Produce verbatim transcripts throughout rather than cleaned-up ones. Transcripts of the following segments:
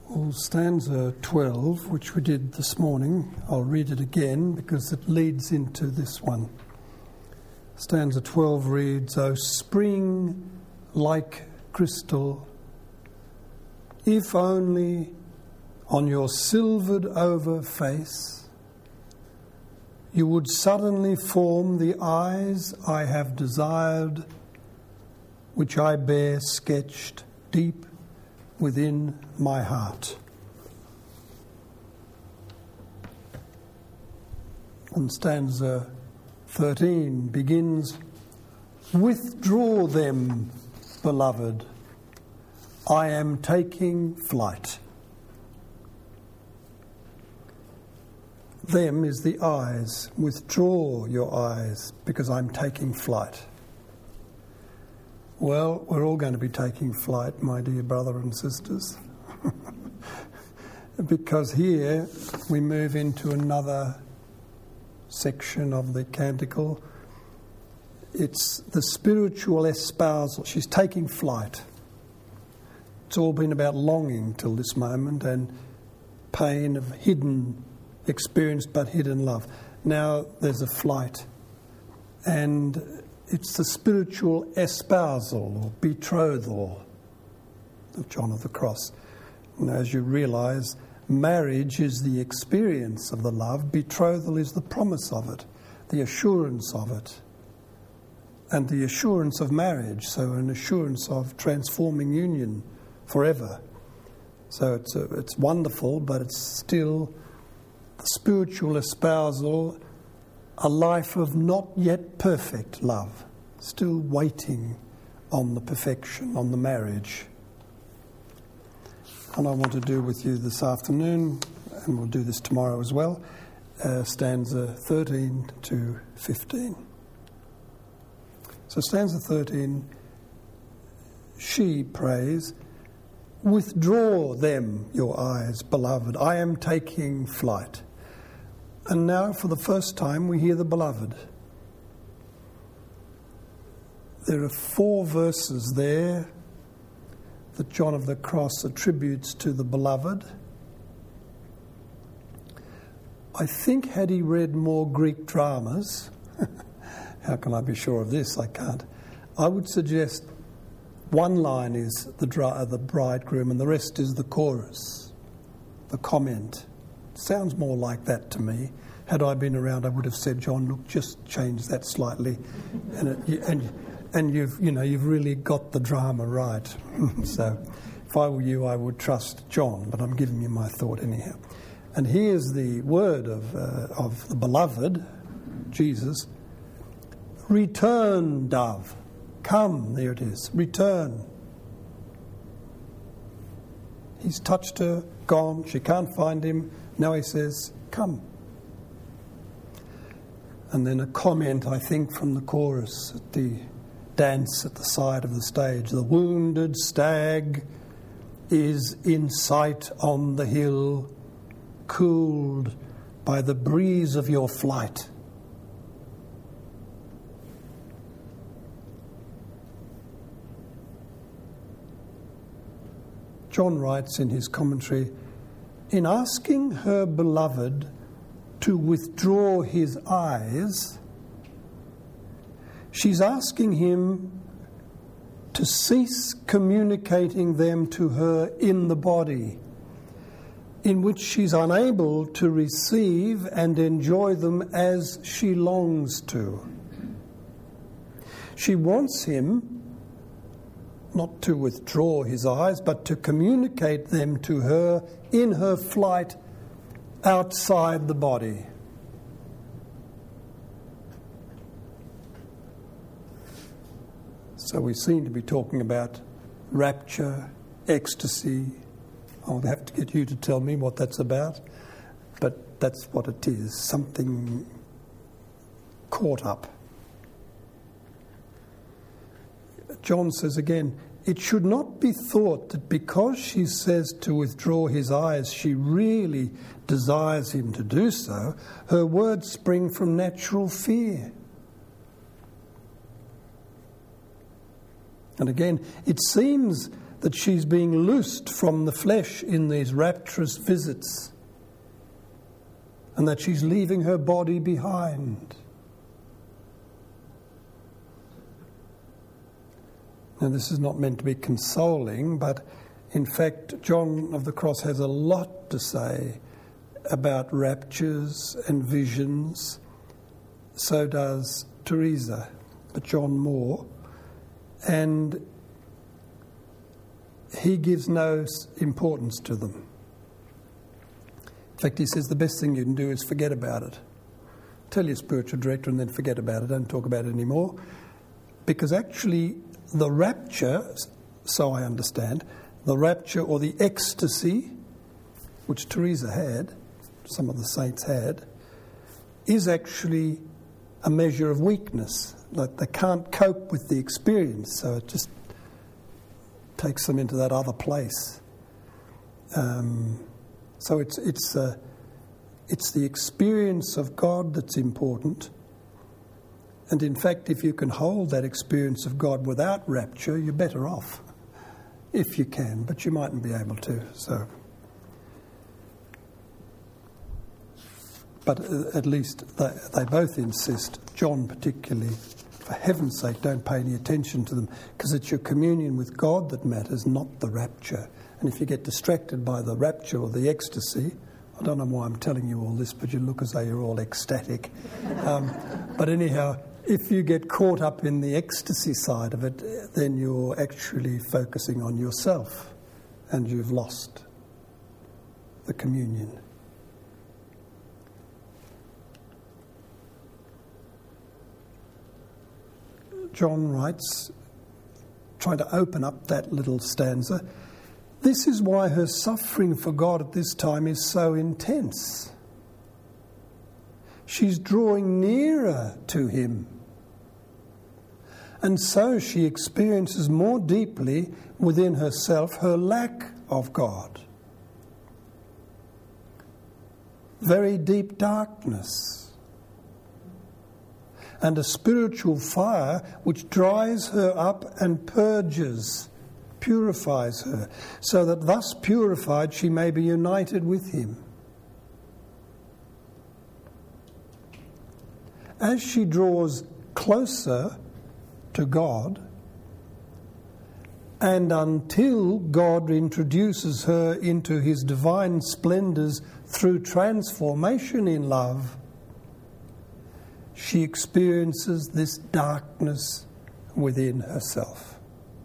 Well, stanza twelve, which we did this morning, I'll read it again because it leads into this one. Stanza twelve reads, O spring like crystal, if only on your silvered over face you would suddenly form the eyes I have desired, which I bear sketched deep within my heart. And stanza thirteen begins, Withdraw them, beloved, I am taking flight. Them is the eyes. Withdraw your eyes, because I'm taking flight. Well, we're all going to be taking flight, my dear brother and sisters. Because here we move into another section of the canticle. It's the spiritual espousal. She's taking flight. It's all been about longing till this moment and pain of hidden, experienced but hidden love. Now there's a flight, and it's the spiritual espousal or betrothal of John of the Cross. And as you realise, marriage is the experience of the love. Betrothal is the promise of it, the assurance of it, and the assurance of marriage. So an assurance of transforming union forever. So it's a, it's wonderful, but it's still the spiritual espousal, a life of not yet perfect love, still waiting on the perfection, on the marriage. And I want to do with you this afternoon, and we'll do this tomorrow as well, uh, stanza thirteen to fifteen. So stanza thirteen, she prays, Withdraw them, your eyes, beloved, I am taking flight. And now, for the first time, we hear the beloved. There are four verses there that John of the Cross attributes to the beloved. I think had he read more Greek dramas, how can I be sure of this? I can't. I would suggest one line is the, dra- the bridegroom and the rest is the chorus, the comment. Sounds more like that to me. Had I been around, I would have said, John, look, just change that slightly, and it, and and you've you know you've really got the drama right. So, if I were you, I would trust John, but I'm giving you my thought anyhow. And here's the word of uh, of the beloved, Jesus. Return, dove, come. There it is. Return. He's touched her, gone. She can't find him. Now he says, come. And then a comment, I think, from the chorus at the dance at the side of the stage. The wounded stag is in sight on the hill, cooled by the breeze of your flight. John writes in his commentary, in asking her beloved to withdraw his eyes, she's asking him to cease communicating them to her in the body, in which she's unable to receive and enjoy them as she longs to. She wants him not to withdraw his eyes, but to communicate them to her in her flight outside the body. So we seem to be talking about rapture, ecstasy. I'll have to get you to tell me what that's about, but that's what it is, something caught up. John says again, it should not be thought that because she says to withdraw his eyes, she really desires him to do so. Her words spring from natural fear. And again, it seems that she's being loosed from the flesh in these rapturous visits, and that she's leaving her body behind. Now, this is not meant to be consoling, but in fact, John of the Cross has a lot to say about raptures and visions. So does Teresa, but John more. And he gives no importance to them. In fact, he says the best thing you can do is forget about it. Tell your spiritual director and then forget about it. Don't talk about it anymore. Because actually, the rapture, so I understand, the rapture or the ecstasy, which Teresa had, some of the saints had, is actually a measure of weakness. Like they can't cope with the experience, so it just takes them into that other place. Um, so it's it's uh, it's the experience of God that's important. And in fact, if you can hold that experience of God without rapture, you're better off, if you can, but you mightn't be able to. So, but at least they, they both insist, John particularly, for heaven's sake, don't pay any attention to them, because it's your communion with God that matters, not the rapture. And if you get distracted by the rapture or the ecstasy, I don't know why I'm telling you all this, but you look as though you're all ecstatic. Um, but anyhow, if you get caught up in the ecstasy side of it, then you're actually focusing on yourself and you've lost the communion. John writes, trying to open up that little stanza, this is why her suffering for God at this time is so intense. She's drawing nearer to him. And so she experiences more deeply within herself her lack of God. Very deep darkness. And a spiritual fire which dries her up and purges, purifies her, so that thus purified she may be united with him. As she draws closer to God, and until God introduces her into his divine splendours through transformation in love, she experiences this darkness within herself.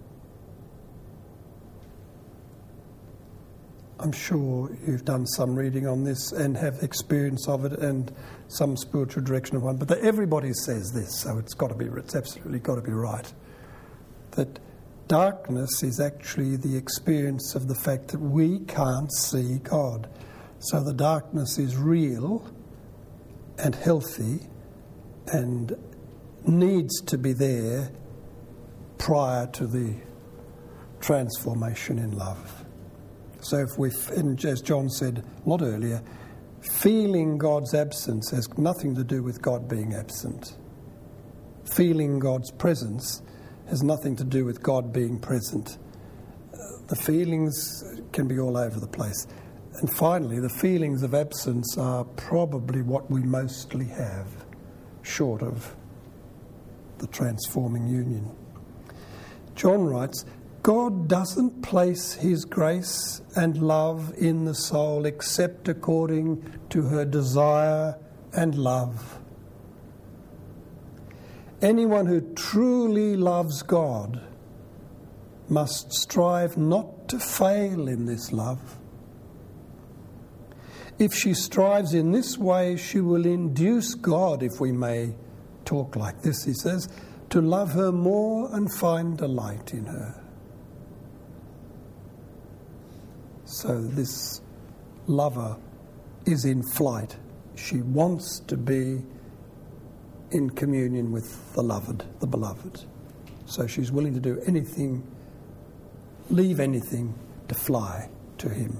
I'm sure you've done some reading on this and have experience of it and some spiritual direction of one, but everybody says this, so it's got to be, it's absolutely got to be right. That darkness is actually the experience of the fact that we can't see God. So the darkness is real and healthy and needs to be there prior to the transformation in love. So if we, as John said a lot earlier, feeling God's absence has nothing to do with God being absent. Feeling God's presence has nothing to do with God being present. Uh, the feelings can be all over the place. And finally, the feelings of absence are probably what we mostly have, short of the transforming union. John writes, God doesn't place his grace and love in the soul except according to her desire and love. Anyone who truly loves God must strive not to fail in this love. If she strives in this way, she will induce God, if we may talk like this, he says, to love her more and find delight in her. So this lover is in flight. She wants to be in communion with the loved, the beloved. So she's willing to do anything, leave anything to fly to him.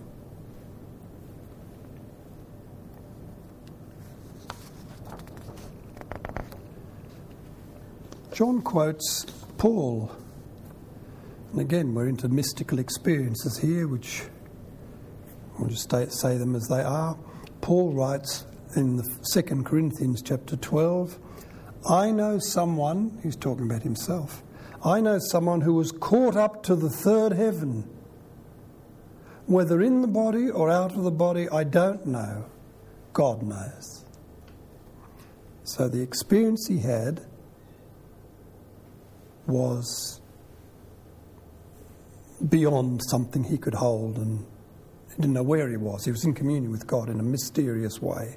John quotes Paul And again, we're into mystical experiences here, which I'll just say them as they are. Paul writes in the Second Corinthians chapter twelve, I know someone, he's talking about himself, I know someone who was caught up to the third heaven. Whether in the body or out of the body, I don't know. God knows. So the experience he had was beyond something he could hold, and he didn't know where he was. He was in communion with God in a mysterious way.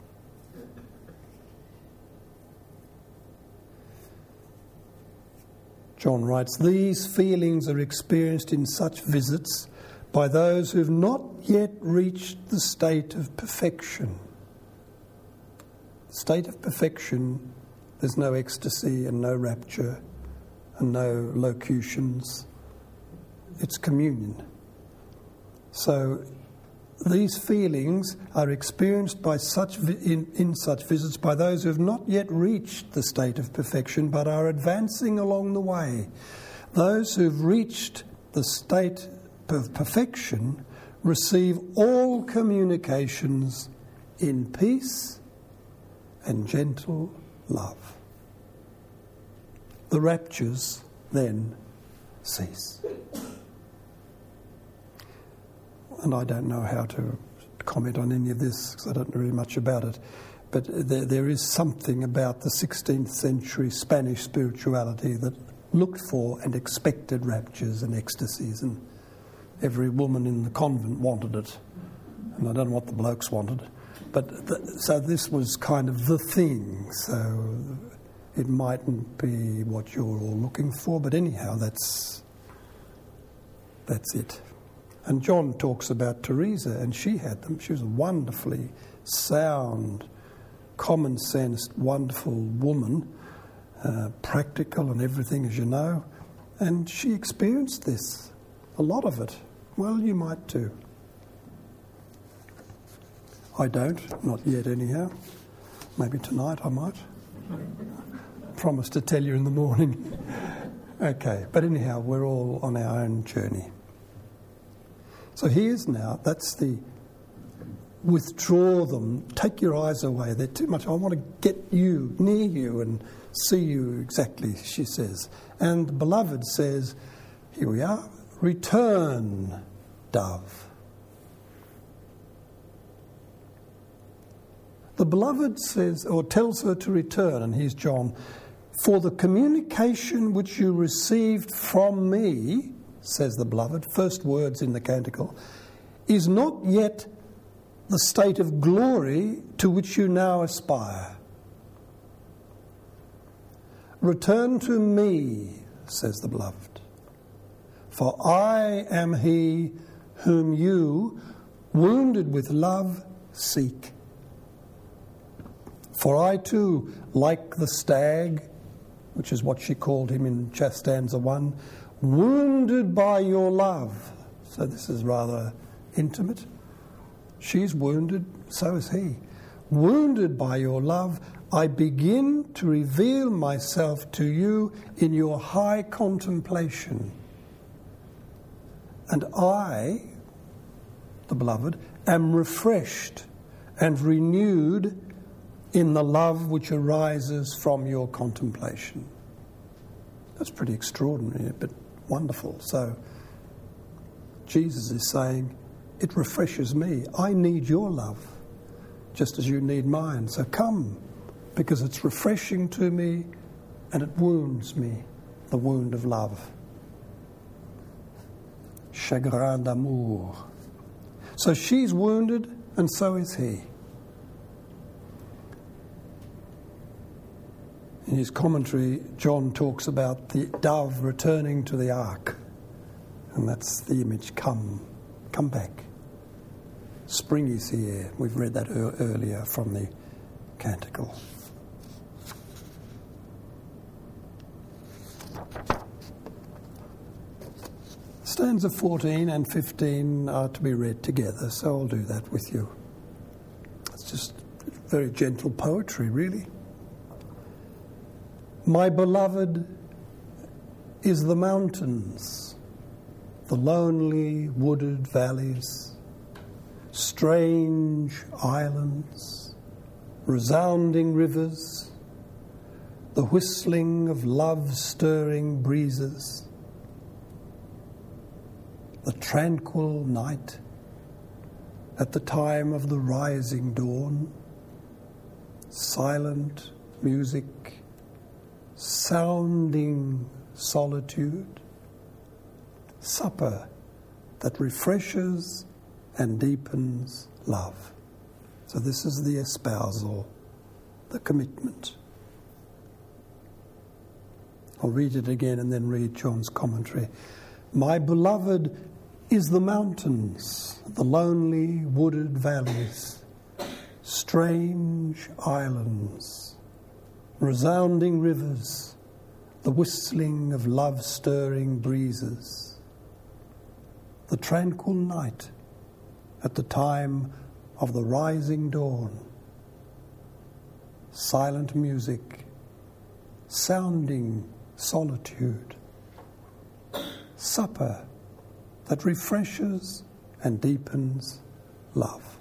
John writes, these feelings are experienced in such visits by those who have not yet reached the state of perfection. The state of perfection, there's no ecstasy and no rapture and no locutions. It's communion. So these feelings are experienced by such vi- in, in such visits by those who have not yet reached the state of perfection but are advancing along the way. Those who've reached the state of perfection receive all communications in peace and gentle love. The raptures then cease. And I don't know how to comment on any of this because I don't know very much about it. But there, there is something about the sixteenth century Spanish spirituality that looked for and expected raptures and ecstasies, and every woman in the convent wanted it. And I don't know what the blokes wanted. But the, so this was kind of the thing. So it mightn't be what you're all looking for, but anyhow, that's that's it. And John talks about Teresa, and she had them. She was a wonderfully sound, common-sensed, wonderful woman, uh, practical and everything, as you know. And she experienced this, a lot of it. Well, you might too. I don't, not yet anyhow. Maybe tonight I might. Promise to tell you in the morning. Okay, but anyhow, we're all on our own journey. So here's now, that's the withdraw them, take your eyes away, they're too much. I want to get you, near you, and see you exactly, she says. And the beloved says, here we are, return, dove. The beloved says, or tells her to return, and here's John, for the communication which you received from me, says the beloved, first words in the canticle, is not yet the state of glory to which you now aspire. Return to me, says the beloved, for I am he whom you, wounded with love, seek. For I too, like the stag, which is what she called him in stanza one, wounded by your love. So this is rather intimate. She's wounded, so is he. Wounded by your love, I begin to reveal myself to you in your high contemplation. And I, the beloved, am refreshed and renewed in the love which arises from your contemplation. That's pretty extraordinary, but wonderful. So Jesus is saying, it refreshes me. I need your love, just as you need mine. So come, because it's refreshing to me and it wounds me, the wound of love. Chagrin d'amour. So she's wounded and so is he. In his commentary, John talks about the dove returning to the ark. And that's the image, come, come back. Spring is here. We've read that er- earlier from the canticle. Stanza fourteen and fifteen are to be read together, so I'll do that with you. It's just very gentle poetry, really. My beloved is the mountains, the lonely wooded valleys, strange islands, resounding rivers, the whistling of love-stirring breezes, the tranquil night at the time of the rising dawn, silent music, sounding solitude, supper that refreshes and deepens love. So this is the espousal, the commitment. I'll read it again and then read John's commentary. My beloved is the mountains, the lonely wooded valleys, strange islands, resounding rivers, the whistling of love-stirring breezes, the tranquil night at the time of the rising dawn, silent music, sounding solitude, supper that refreshes and deepens love.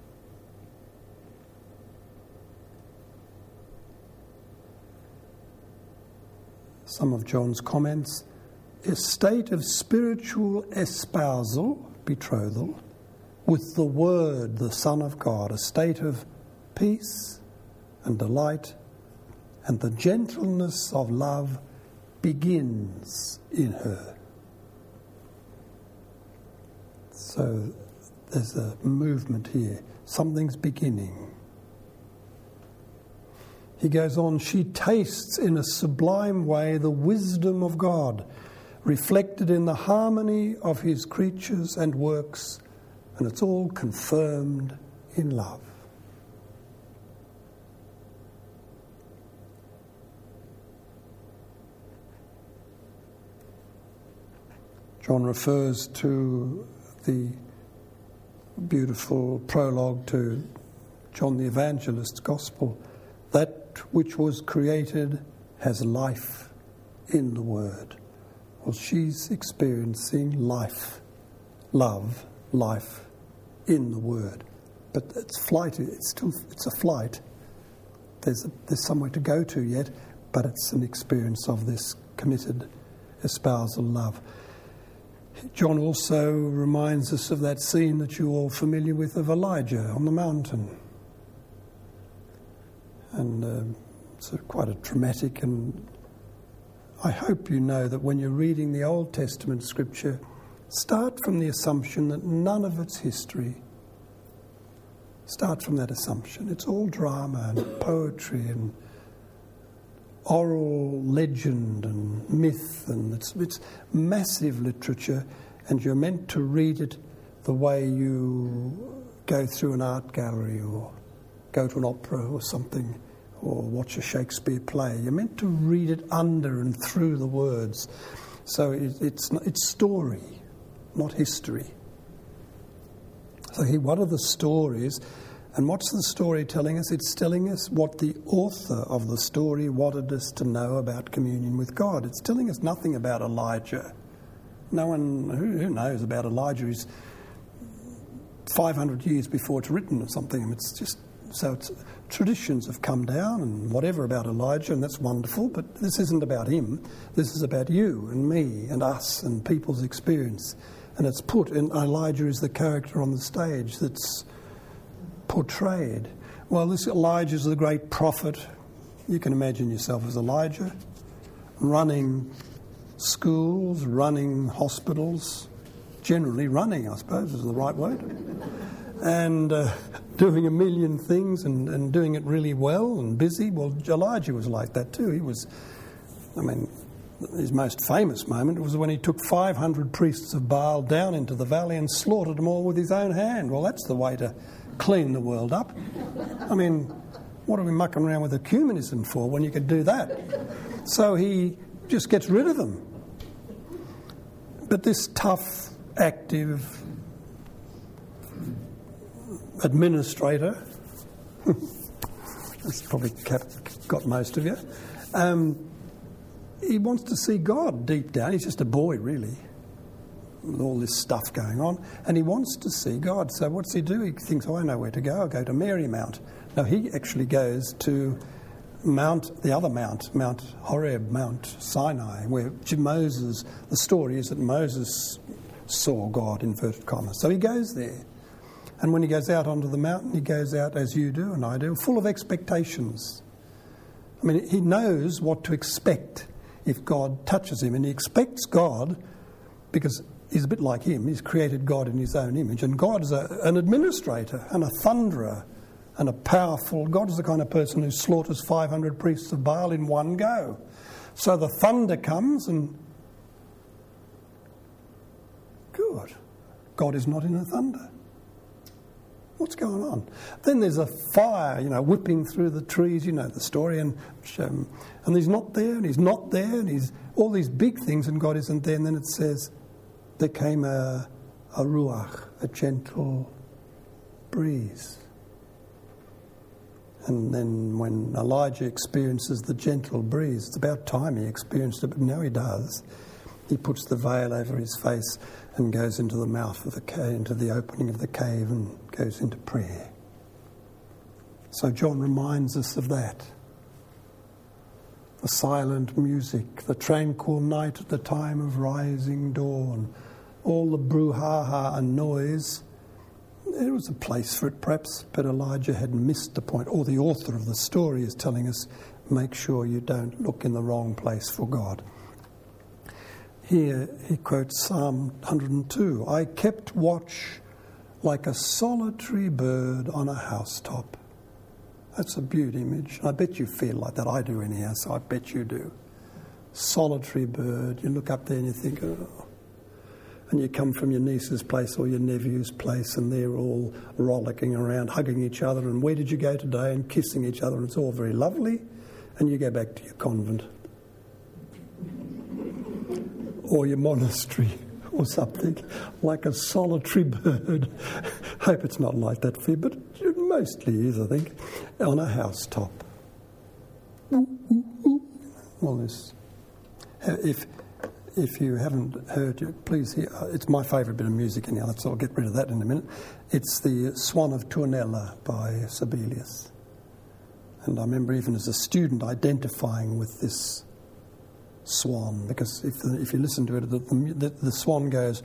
Some of John's comments: a state of spiritual espousal, betrothal, with the Word, the Son of God, a state of peace and delight, and the gentleness of love begins in her. So there's a movement here. Something's beginning. He goes on, she tastes in a sublime way the wisdom of God, reflected in the harmony of his creatures and works, and it's all confirmed in love. John refers to the beautiful prologue to John the Evangelist's Gospel. That which was created has life in the Word. Well, she's experiencing life, love, life in the Word. But it's flight. It's still it's a flight. There's a, there's somewhere to go to yet, but it's an experience of this committed espousal love. John also reminds us of that scene that you're all familiar with of Elijah on the mountain. And uh, it's a, quite a traumatic, and I hope you know that when you're reading the Old Testament scripture, start from the assumption that none of it's history. Start from that assumption. It's all drama and poetry and oral legend and myth, and it's, it's massive literature, and you're meant to read it the way you go through an art gallery or go to an opera or something, or watch a Shakespeare play. You're meant to read it under and through the words. So it, it's it's story, not history. So here, what are the stories? And what's the story telling us? It's telling us what the author of the story wanted us to know about communion with God. It's telling us nothing about Elijah. No one, who, who knows about Elijah? He's five hundred years before it's written or something. It's just, so it's, traditions have come down and whatever about Elijah, and that's wonderful, but this isn't about him. This is about you and me and us and people's experience. And it's put, and Elijah is the character on the stage that's portrayed. Well, this Elijah is the great prophet. You can imagine yourself as Elijah, running schools, running hospitals, generally running, I suppose, is the right word, and uh, doing a million things and, and doing it really well and busy. Well, Elijah was like that too. He was, I mean, his most famous moment was when he took five hundred priests of Baal down into the valley and slaughtered them all with his own hand. Well, that's the way to clean the world up. I mean, what are we mucking around with ecumenism for when you could do that? So he just gets rid of them. But this tough, active administrator, that's probably kept, got most of you, um, he wants to see God deep down. He's just a boy, really. with all this stuff going on, and he wants to see God. So what's he do? He thinks, oh, I know where to go. I'll go to Marymount. No, he actually goes to Mount, the other Mount, Mount Horeb, Mount Sinai, where Moses, the story is that Moses saw God, inverted commas. So he goes there. And when he goes out onto the mountain, he goes out as you do and I do, full of expectations. I mean, he knows what to expect if God touches him, and he expects God because he's a bit like him. He's created God in his own image, and God is a, an administrator and a thunderer and a powerful. God is the kind of person who slaughters five hundred priests of Baal in one go. So the thunder comes and good. God is not in the thunder. What's going on? Then there's a fire, you know, whipping through the trees. You know the story. And um, and he's not there, and he's not there, and he's all these big things, and God isn't there. And then it says, there came a, a ruach, a gentle breeze. And then when Elijah experiences the gentle breeze, it's about time he experienced it, but now he does. He puts the veil over his face and goes into the mouth of the cave, into the opening of the cave, and goes into prayer. So John reminds us of that. The silent music, the tranquil night at the time of rising dawn, all the brouhaha and noise. There was a place for it perhaps, but Elijah had missed the point, or the author of the story is telling us, make sure you don't look in the wrong place for God. Here he quotes Psalm one hundred two, I kept watch like a solitary bird on a housetop. That's a beaut image. I bet you feel like that. I do anyhow, so I bet you do. Solitary bird. You look up there and you think, oh. And you come from your niece's place or your nephew's place, and they're all rollicking around, hugging each other, and where did you go today, and kissing each other, and it's all very lovely, and you go back to your convent or your monastery or something, like a solitary bird. Hope it's not like that for you, but it mostly is, I think, on a housetop. Well, this, if if you haven't heard it, please hear. It's my favourite bit of music anyhow, so I'll get rid of that in a minute. It's the Swan of Tuonela by Sibelius. And I remember even as a student identifying with this swan, because if if you listen to it, the, the, the swan goes.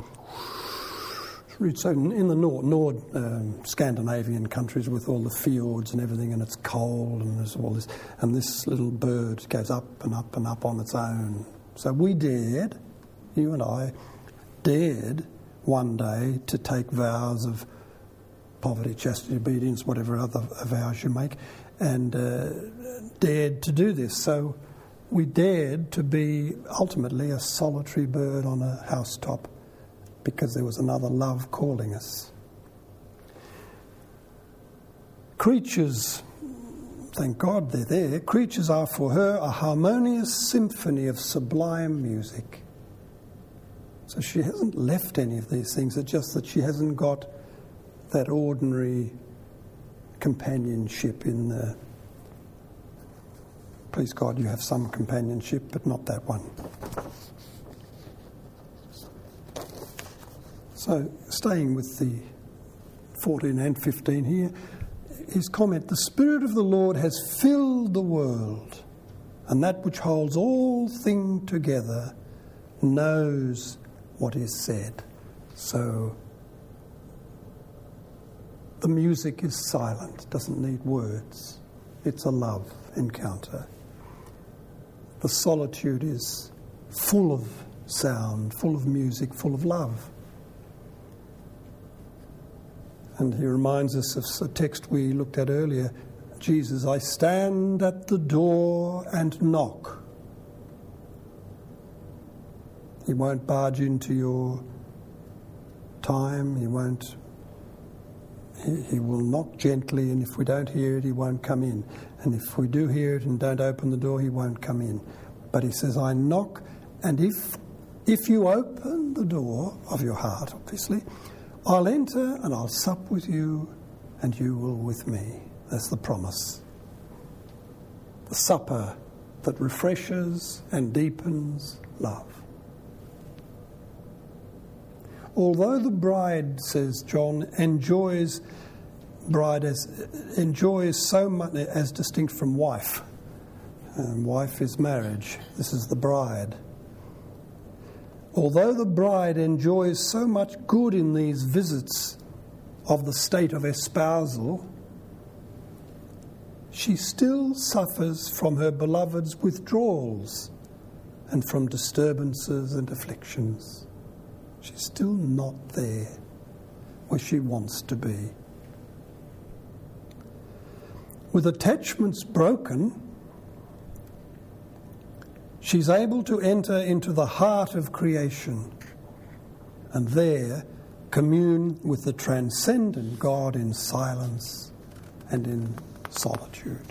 So in the Nord, Nord um, Scandinavian countries with all the fjords and everything, and it's cold and there's all this, and this little bird goes up and up and up on its own. So we dared, you and I, dared one day to take vows of poverty, chastity, obedience, whatever other vows you make, and uh, dared to do this. So we dared to be ultimately a solitary bird on a housetop because there was another love calling us. Creatures, thank God they're there, creatures are for her a harmonious symphony of sublime music. So she hasn't left any of these things, it's just that she hasn't got that ordinary companionship in the... Please God, you have some companionship, but not that one. So, staying with the fourteen and fifteen here, his comment, the Spirit of the Lord has filled the world, and that which holds all things together knows what is said. So, the music is silent, doesn't need words. It's a love encounter. The solitude is full of sound, full of music, full of love. And he reminds us of a text we looked at earlier. Jesus, I stand at the door and knock. He won't barge into your time. He won't. He, he will knock gently, and if we don't hear it, he won't come in. And if we do hear it and don't open the door, he won't come in. But he says, I knock, and if if you open the door of your heart, obviously, I'll enter and I'll sup with you and you will with me. That's the promise. The supper that refreshes and deepens love. although the bride, says John, enjoys bride as enjoys so much as distinct from wife. And wife is marriage. This is the bride. Although the bride enjoys so much good in these visits of the state of espousal, she still suffers from her beloved's withdrawals and from disturbances and afflictions. She's still not there where she wants to be. With attachments broken, she's able to enter into the heart of creation and there commune with the transcendent God in silence and in solitude.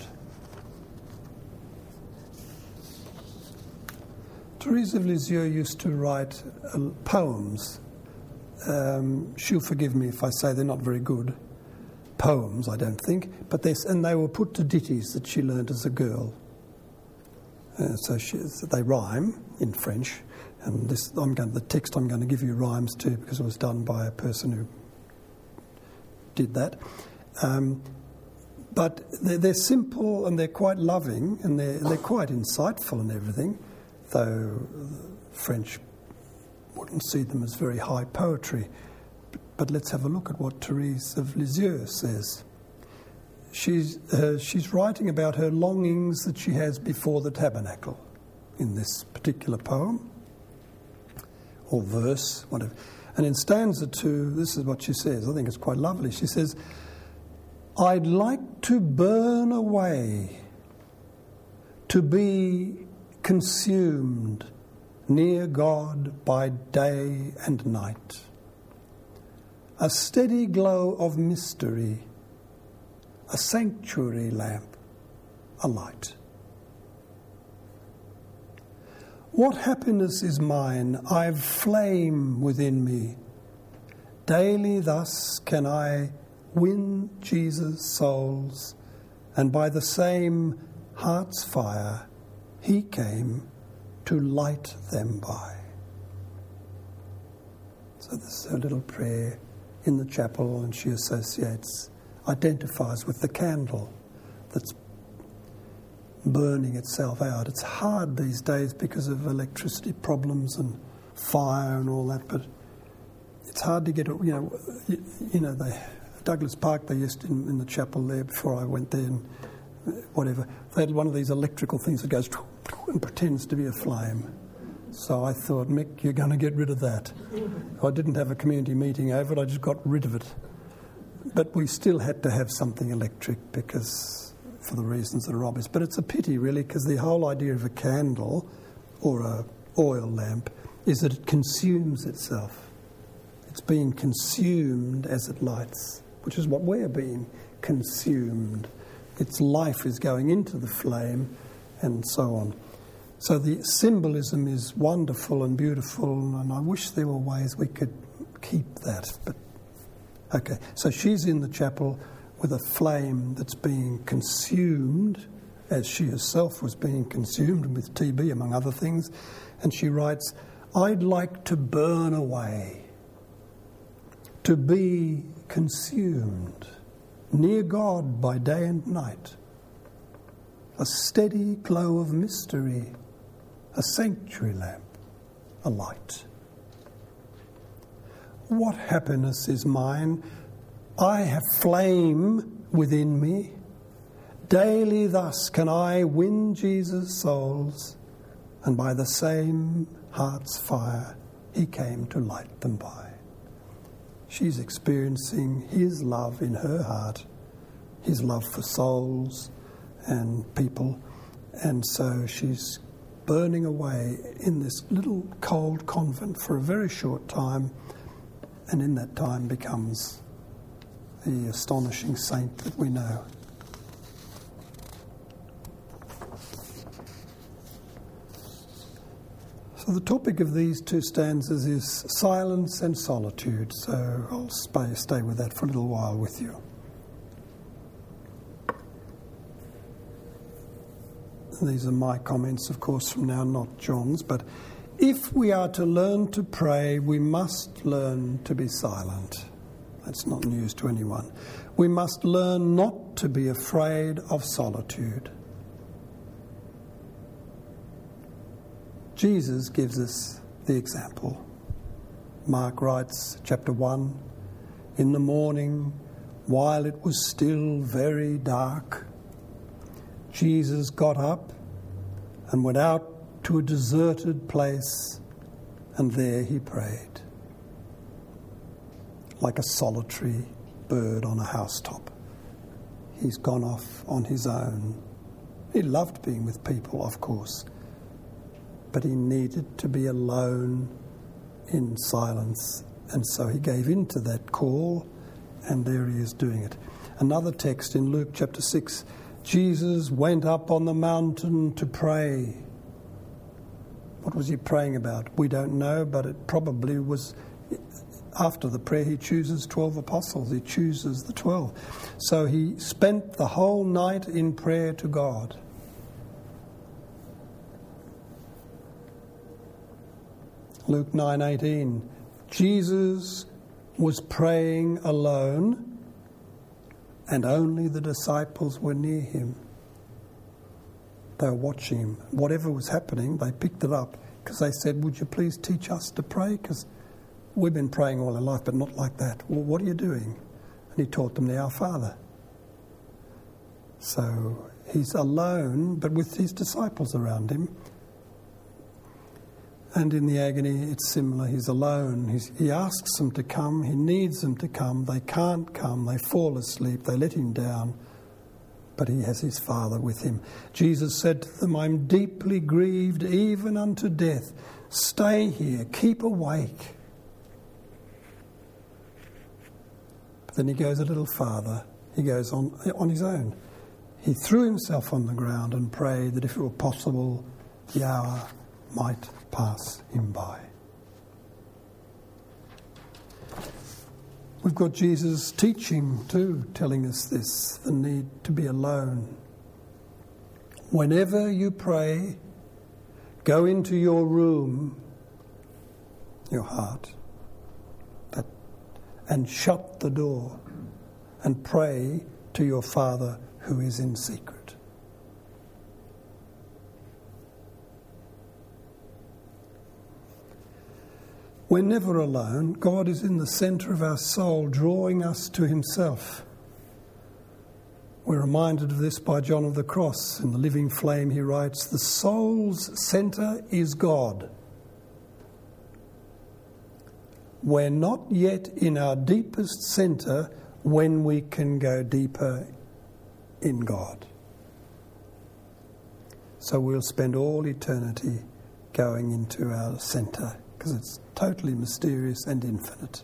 Therese of Lisieux used to write uh, poems. Um, she'll forgive me if I say they're not very good poems, I don't think, but they and they were put to ditties that she learned as a girl. Uh, so she, they rhyme in French, and this I'm going the text I'm going to give you rhymes too because it was done by a person who did that. Um, but they're, they're simple and they're quite loving and they're they're quite insightful and everything, though the French wouldn't see them as very high poetry. But, but let's have a look at what Therese of Lisieux says. She's, uh, she's writing about her longings that she has before the tabernacle in this particular poem, or verse, whatever. And in stanza two, this is what she says. I think it's quite lovely. She says, I'd like to burn away, to be consumed near God by day and night. A steady glow of mystery, a sanctuary lamp, a light. What happiness is mine, I've flame within me. Daily thus can I win Jesus' souls, and by the same heart's fire he came to light them by. So this is her little prayer in the chapel, and she associates identifies with the candle that's burning itself out. It's hard these days because of electricity problems and fire and all that, but it's hard to get, you know, you, you know, they, Douglas Park, they used to, in, in the chapel there before I went there and whatever, they had one of these electrical things that goes and pretends to be a flame. So I thought, Mick, you're going to get rid of that. I didn't have a community meeting over it, I just got rid of it. But we still had to have something electric because, for the reasons that are obvious. But it's a pity, really, because the whole idea of a candle or a oil lamp is that it consumes itself. It's being consumed as it lights, which is what we're being consumed. Its life is going into the flame and so on. So the symbolism is wonderful and beautiful, and I wish there were ways we could keep that. But okay, so she's in the chapel with a flame that's being consumed, as she herself was being consumed with T B, among other things, and she writes, I'd like to burn away, to be consumed, near God by day and night, a steady glow of mystery, a sanctuary lamp, a light. What happiness is mine? I have flame within me. Daily thus can I win Jesus' souls, and by the same heart's fire he came to light them by. She's experiencing his love in her heart, his love for souls and people, and so she's burning away in this little cold convent for a very short time, and in that time becomes the astonishing saint that we know. So the topic of these two stanzas is silence and solitude, so I'll stay, stay with that for a little while with you. These are my comments, of course, from now, not John's, but if we are to learn to pray, we must learn to be silent. That's not news to anyone. We must learn not to be afraid of solitude. Jesus gives us the example. Mark writes, chapter one, in the morning, while it was still very dark, Jesus got up and went out to a deserted place, and there he prayed, like a solitary bird on a housetop. He's gone off on his own. He loved being with people, of course, but he needed to be alone in silence, and so he gave in to that call, and there he is doing it. Another text in Luke chapter six, Jesus went up on the mountain to pray. What was he praying about? We don't know, but it probably was after the prayer he chooses twelve apostles. He chooses the twelve. So he spent the whole night in prayer to God. Luke nine eighteen, Jesus was praying alone, and only the disciples were near him. They were watching him. Whatever was happening, they picked it up because they said, would you please teach us to pray? Because we've been praying all our life, but not like that. Well, what are you doing? And he taught them the Our Father. So he's alone, but with his disciples around him. And in the agony, it's similar. He's alone. He's, he asks them to come. He needs them to come. They can't come. They fall asleep. They let him down. But he has his Father with him. Jesus said to them, I'm deeply grieved even unto death. Stay here. Keep awake. But then he goes a little farther. He goes on, on his own. He threw himself on the ground and prayed that if it were possible, the hour might pass him by. We've got Jesus teaching too, telling us this, the need to be alone. Whenever you pray, go into your room, your heart, that, and shut the door and pray to your Father who is in secret. We're never alone. God is in the centre of our soul, drawing us to himself. We're reminded of this by John of the Cross. In The Living Flame, he writes, the soul's centre is God. We're not yet in our deepest centre when we can go deeper in God. So we'll spend all eternity going into our centre, because it's totally mysterious and infinite.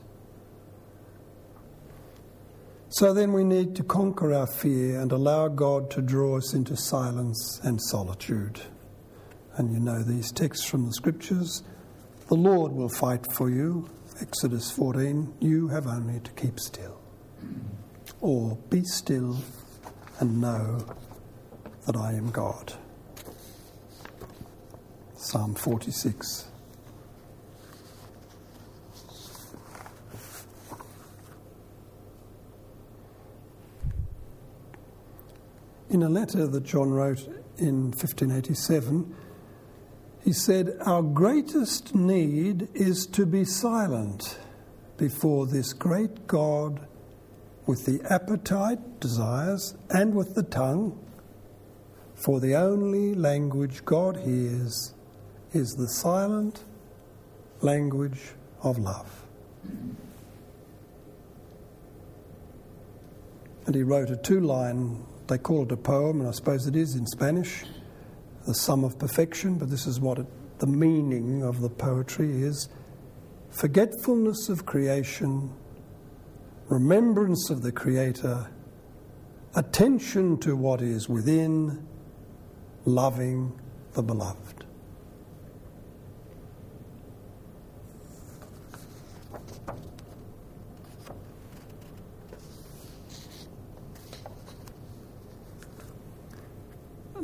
So then we need to conquer our fear and allow God to draw us into silence and solitude. And you know these texts from the Scriptures. The Lord will fight for you, Exodus fourteen. You have only to keep still. Or be still and know that I am God. Psalm forty-six. In a letter that John wrote in fifteen eighty-seven, he said, our greatest need is to be silent before this great God with the appetite, desires, and with the tongue, for the only language God hears is the silent language of love. And he wrote a two-line, they call it a poem, and I suppose it is in Spanish, the Sum of Perfection, but this is what it, the meaning of the poetry is. Forgetfulness of creation, remembrance of the Creator, attention to what is within, loving the beloved.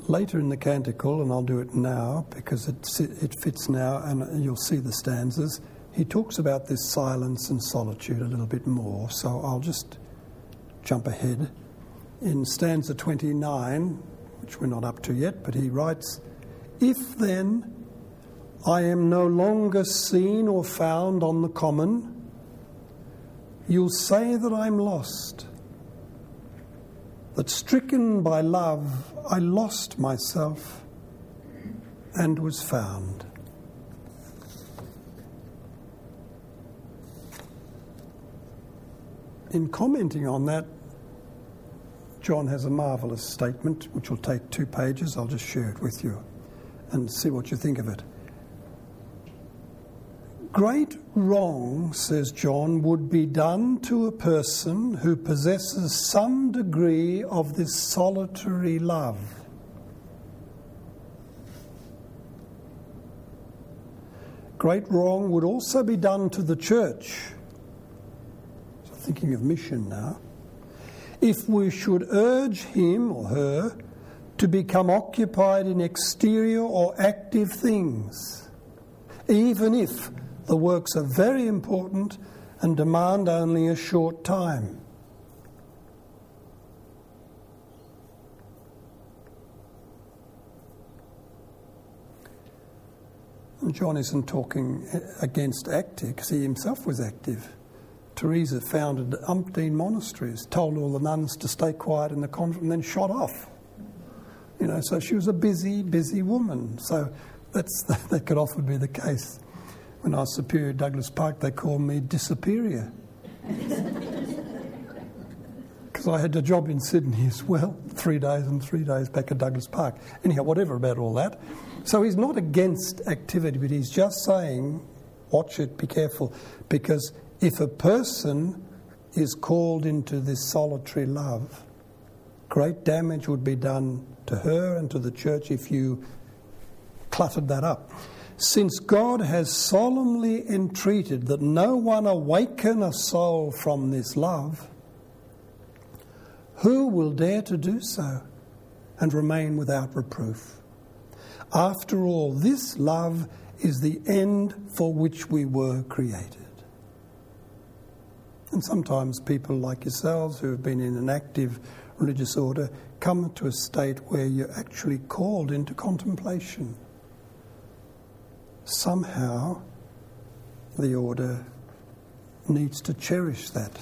later in the canticle, and I'll do it now because it, it fits now, and you'll see the stanzas, he talks about this silence and solitude a little bit more, so I'll just jump ahead. In stanza twenty-nine, which we're not up to yet, but he writes, "If then I am no longer seen or found on the common, you'll say that I'm lost, that stricken by love I lost myself and was found." In commenting on that, John has a marvellous statement which will take two pages. I'll just share it with you and see what you think of it. "Great wrong," says John, "would be done to a person who possesses some degree of this solitary love. Great wrong would also be done to the church," so thinking of mission now, "if we should urge him or her to become occupied in exterior or active things, even if the works are very important and demand only a short time." And John isn't talking against active, because he himself was active. Teresa founded umpteen monasteries, told all the nuns to stay quiet in the convent, and then shot off. You know, so she was a busy, busy woman. So that's that could often be the case. When I was superior at Douglas Park, they called me Disappearia. Because I had a job in Sydney as well, three days and three days back at Douglas Park. Anyhow, whatever about all that. So he's not against activity, but he's just saying, watch it, be careful. Because if a person is called into this solitary love, great damage would be done to her and to the church if you cluttered that up. "Since God has solemnly entreated that no one awaken a soul from this love, who will dare to do so and remain without reproof? After all, this love is the end for which we were created." And sometimes people like yourselves who have been in an active religious order come to a state where you're actually called into contemplation. Somehow the order needs to cherish that.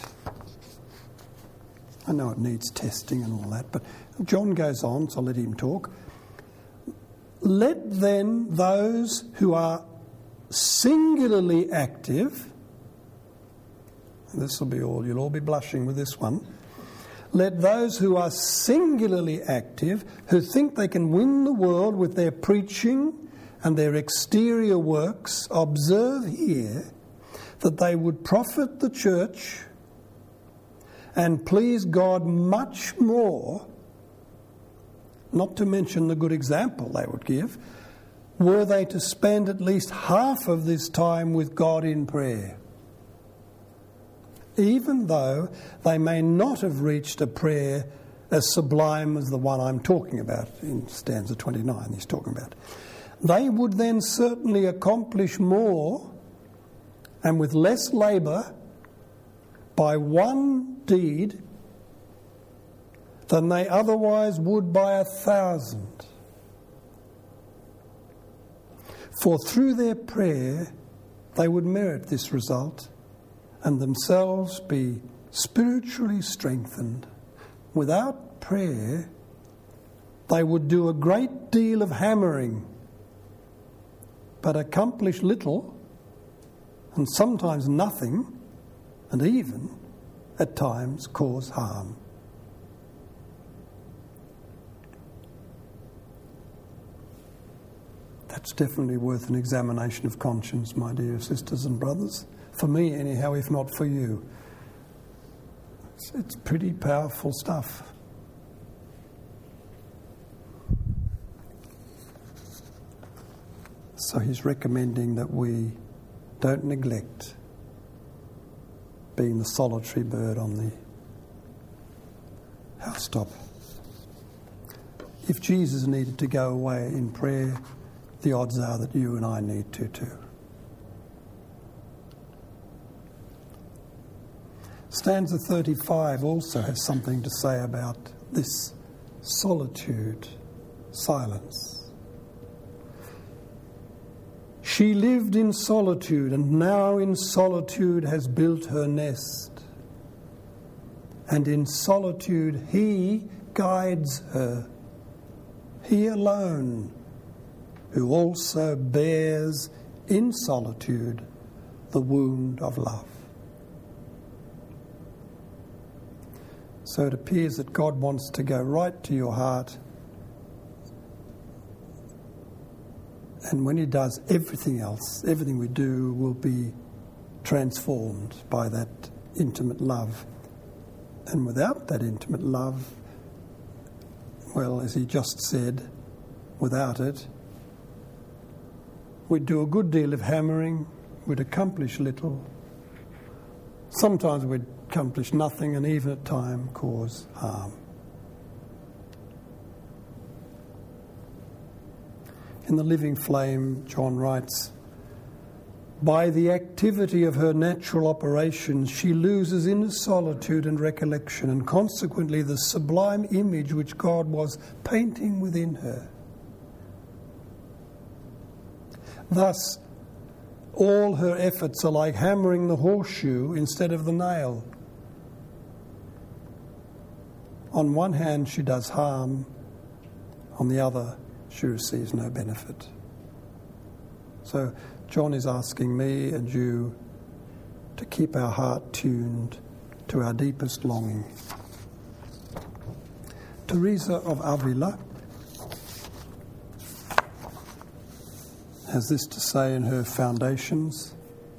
I know it needs testing and all that, but John goes on, so I'll let him talk. "Let then those who are singularly active," this will be all, you'll all be blushing with this one, "let those who are singularly active, who think they can win the world with their preaching and their exterior works, observe here that they would profit the church and please God much more, not to mention the good example they would give, were they to spend at least half of this time with God in prayer, even though they may not have reached a prayer as sublime as the one I'm talking about in stanza twenty-nine he's talking about. They would then certainly accomplish more and with less labour by one deed than they otherwise would by a thousand. For through their prayer they would merit this result and themselves be spiritually strengthened. Without prayer they would do a great deal of hammering, but accomplish little, and sometimes nothing, and even, at times, cause harm. That's definitely worth an examination of conscience, my dear sisters and brothers. For me, anyhow, if not for you. It's, it's pretty powerful stuff. So he's recommending that we don't neglect being the solitary bird on the housetop. if Jesus needed to go away in prayer, the odds are that you and I need to too. Stanza thirty-five also has something to say about this solitude, silence. She lived in solitude, and now in solitude has built her nest. And in solitude he guides her, he alone, who also bears in solitude the wound of love. So it appears that God wants to go right to your heart, and when he does, everything else, everything we do will be transformed by that intimate love. And without that intimate love, well, as he just said, without it, we'd do a good deal of hammering, we'd accomplish little. Sometimes we'd accomplish nothing, and even at times cause harm. In the Living Flame, John writes, by the activity of her natural operations, she loses inner solitude and recollection, and consequently the sublime image which God was painting within her. Thus, all her efforts are like hammering the horseshoe instead of the nail. On one hand, she does harm. On the other, she receives no benefit. So John is asking me and you to keep our heart tuned to our deepest longing. Teresa of Avila has this to say in her Foundations,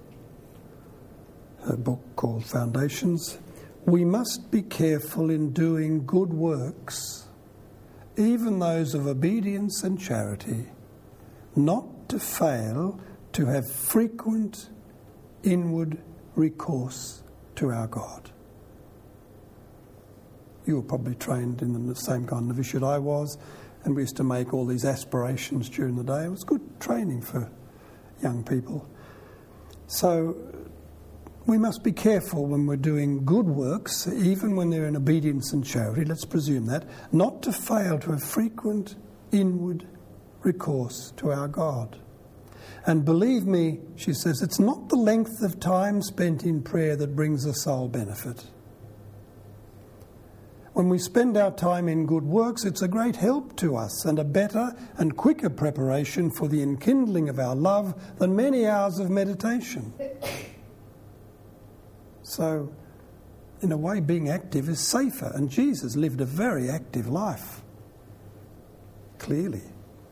her book called Foundations. We must be careful in doing good works, even those of obedience and charity, not to fail to have frequent inward recourse to our God. You were probably trained in the same kind of novitiate I was, and we used to make all these aspirations during the day. It was good training for young people. So we must be careful when we're doing good works, even when they're in obedience and charity, let's presume that, not to fail to have frequent inward recourse to our God. And believe me, she says, it's not the length of time spent in prayer that brings a soul benefit. When we spend our time in good works, it's a great help to us and a better and quicker preparation for the enkindling of our love than many hours of meditation. So, in a way, being active is safer, and Jesus lived a very active life, clearly.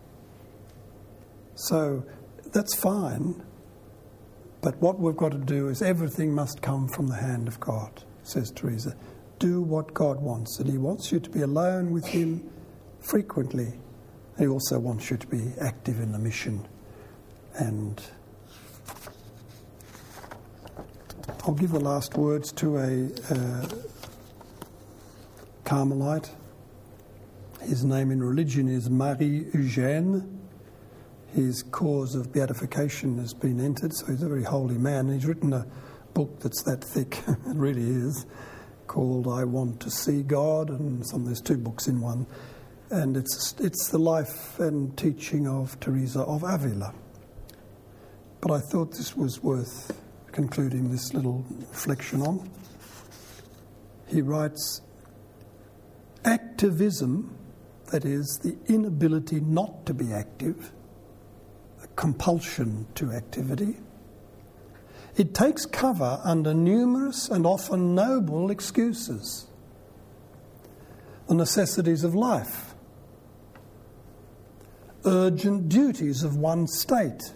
So, that's fine, but what we've got to do is everything must come from the hand of God, says Teresa. Do what God wants, and he wants you to be alone with him frequently. He also wants you to be active in the mission. And I'll give the last words to a uh, Carmelite. His name in religion is Marie Eugène. His cause of beatification has been entered, so he's a very holy man. And he's written a book that's that thick, it really is, called I Want to See God, and some, there's two books in one. And it's it's the life and teaching of Teresa of Avila. But I thought this was worth concluding this little reflection on. He writes, activism, that is, the inability not to be active, a compulsion to activity, it takes cover under numerous and often noble excuses. The necessities of life, urgent duties of one's state,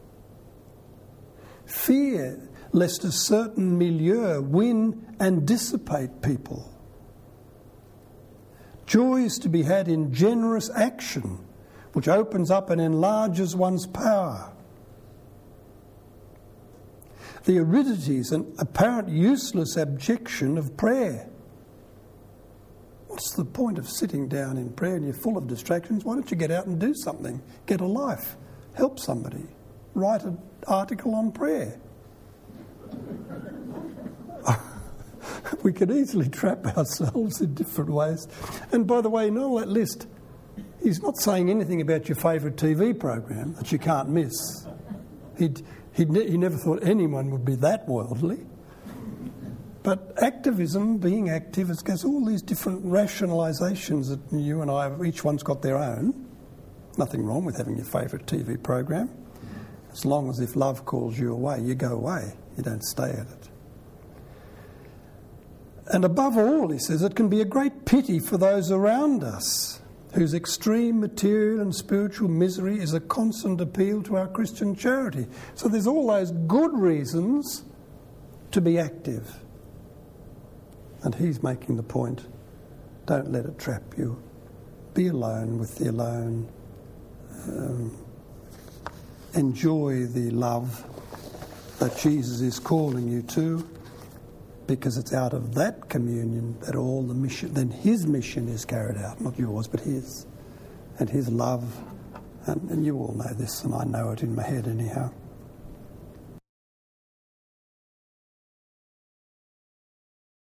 fear lest a certain milieu win and dissipate people, joys to be had in generous action, which opens up and enlarges one's power, the aridities and apparent useless abjection of prayer. What what's the point of sitting down in prayer and you're full of distractions? Why don't you get out and do something? Get a life. Help somebody. Write an article on prayer. We could easily trap ourselves in different ways. And by the way, in all that list, he's not saying anything about your favourite T V program that you can't miss. He'd, he'd ne- he never thought anyone would be that worldly. But activism, being active, has got all these different rationalisations that you and I, have, each one's got their own. Nothing wrong with having your favourite T V program. As long as if love calls you away, you go away. You don't stay at it. And above all, he says, it can be a great pity for those around us whose extreme material and spiritual misery is a constant appeal to our Christian charity. So there's all those good reasons to be active. And he's making the point, don't let it trap you. Be alone with the alone. Um, enjoy the love that Jesus is calling you to, because it's out of that communion that all the mission, then his mission is carried out, not yours, but his. And his love, and, and you all know this, and I know it in my head anyhow.